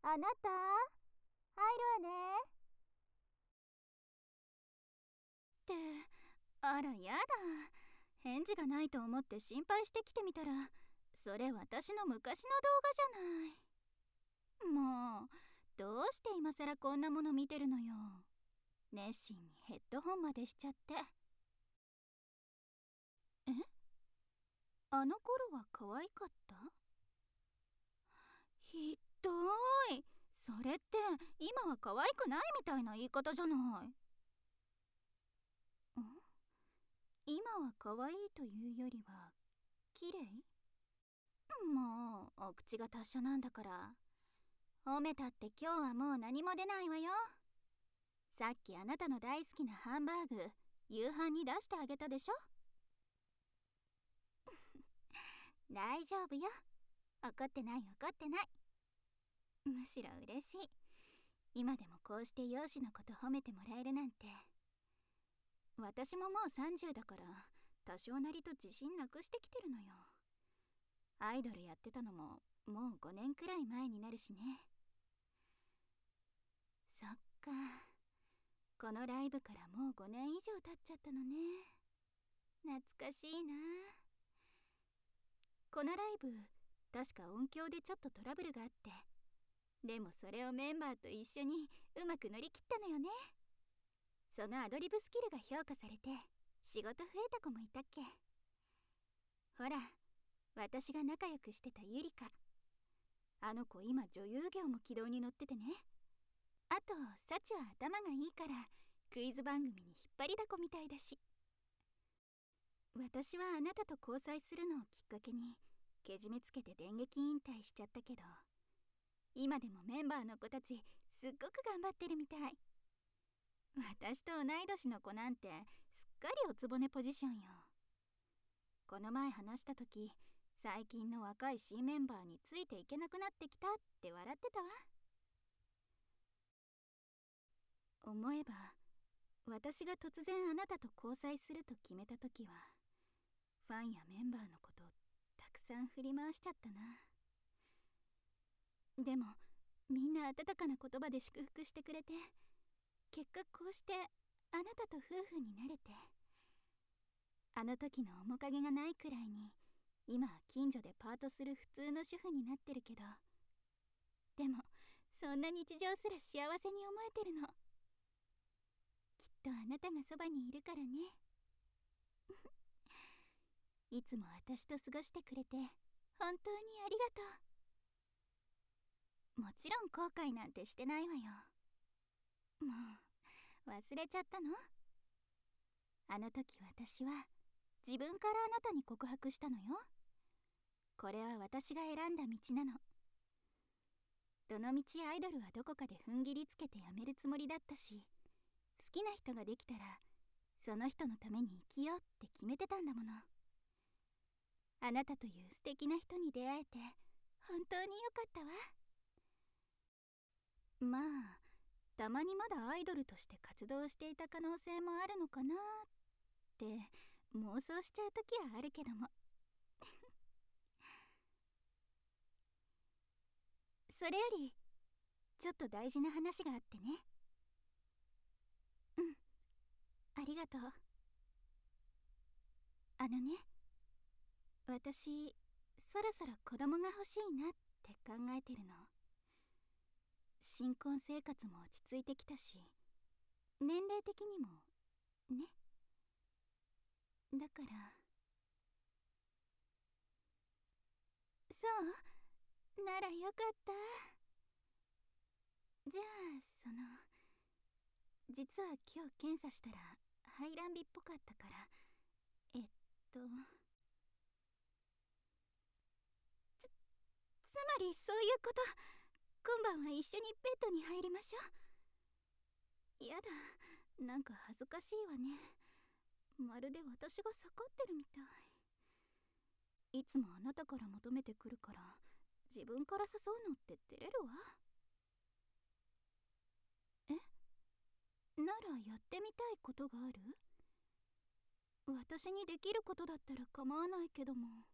あなた、入るわね。 って、あらやだ。返事がないと思って心配してきてみたら、それ私の昔の動画じゃない。もう、どうして今更こんなもの見てるのよ。熱心にヘッドホンまでしちゃって。え？あの頃は可愛かった？ひどい。それって今は可愛くないみたいな言い方じゃない。今は可愛いというよりは綺麗？もうお口が達者なんだから。褒めたって今日はもう何も出ないわよ。さっきあなたの大好きなハンバーグ夕飯に出してあげたでしょ。大丈夫よ。怒ってない怒ってない。むしろ嬉しい。今でもこうして容姿のこと褒めてもらえるなんて。私ももう30だから多少なりと自信なくしてきてるのよ。アイドルやってたのももう5年くらい前になるしね。そっか、このライブからもう5年以上経っちゃったのね。懐かしいな。このライブ確か音響でちょっとトラブルがあって、でもそれをメンバーと一緒にうまく乗り切ったのよね。そのアドリブスキルが評価されて仕事増えた子もいたっけ。ほら、私が仲良くしてたゆりか、あの子今女優業も軌道に乗っててね。あとサチは頭がいいからクイズ番組に引っ張りだこみたいだし。私はあなたと交際するのをきっかけにけじめつけて電撃引退しちゃったけど、今でもメンバーの子たちすっごく頑張ってるみたい。私と同い年の子なんてすっかりおつぼねポジションよ。この前話した時、最近の若い新メンバーについていけなくなってきたって笑ってたわ。思えば私が突然あなたと交際すると決めた時は、ファンやメンバーのことたくさん振り回しちゃったな。でもみんな温かな言葉で祝福してくれて、結果こうしてあなたと夫婦になれて、あの時の面影がないくらいに今は近所でパートする普通の主婦になってるけど、でもそんな日常すら幸せに思えてるの。きっとあなたがそばにいるからね。いつも私と過ごしてくれて本当にありがとう。もちろん後悔なんてしてないわよ。もう忘れちゃったの？あの時私は自分からあなたに告白したのよ。これは私が選んだ道なの。どのみちアイドルはどこかで踏ん切りつけてやめるつもりだったし、好きな人ができたらその人のために生きようって決めてたんだもの。あなたという素敵な人に出会えて本当に良かったわ。まあたまにまだアイドルとして活動していた可能性もあるのかなって妄想しちゃう時はあるけども。それよりちょっと大事な話があってね。ありがとう。あのね、私そろそろ子供が欲しいなって考えてるの。新婚生活も落ち着いてきたし、年齢的にもね。だから。そうならよかった。じゃあ実は今日検査したら排卵日っぽかったから、つまりそういうこと。今晩は一緒にベッドに入りましょう。やだ、なんか恥ずかしいわね。まるで私が逆ってるみたい。いつもあなたから求めてくるから自分から誘うのって照れるわ。ならやってみたいことがある？私にできることだったら構わないけども。